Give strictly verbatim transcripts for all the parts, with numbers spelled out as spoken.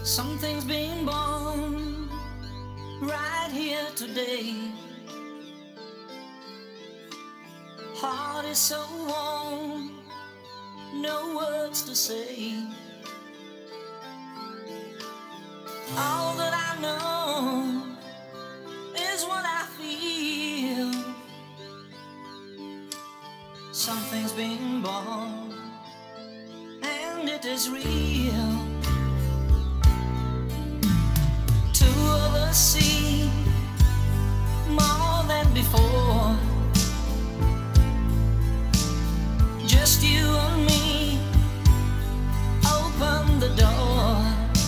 Something's being born right here today. Heart is so warm, no words to say. All that I know is what I feel. Something's being born, and it is real. Two of us see more than before. Just you and me, open the door.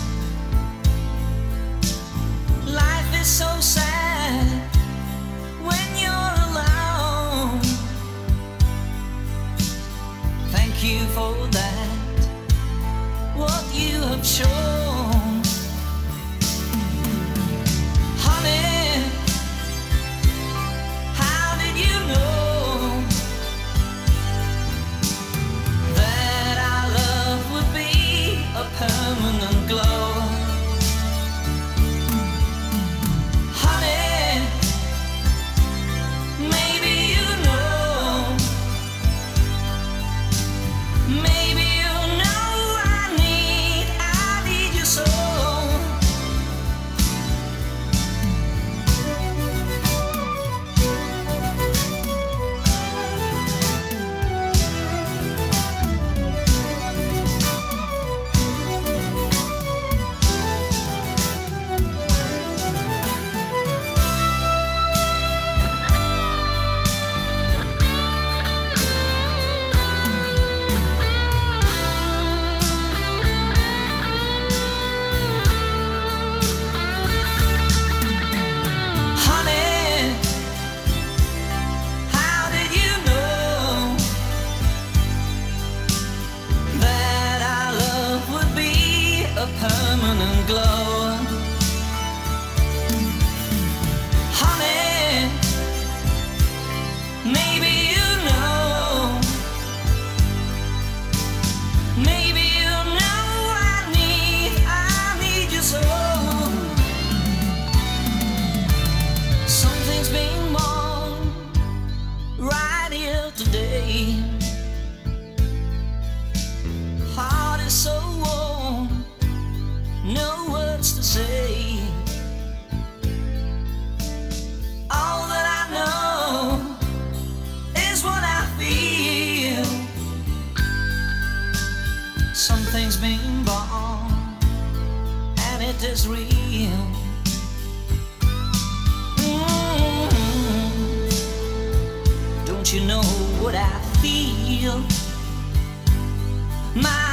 Life is so sad when you're alone. Thank you for that, what you have shown. Honey, how did you know that our love would be a permanent glow? Honey, maybe you know, maybe you know I need, I need you so. Honey, how did you know that our love would be a permanent glow? Honey, maybe you know, maybe you know I need, I need you so. Something's being born right here today. Heart is so warm, no words to say. All that I know is what I feel. Something's being born, and it is real. Mm. Don't you know what I feel? My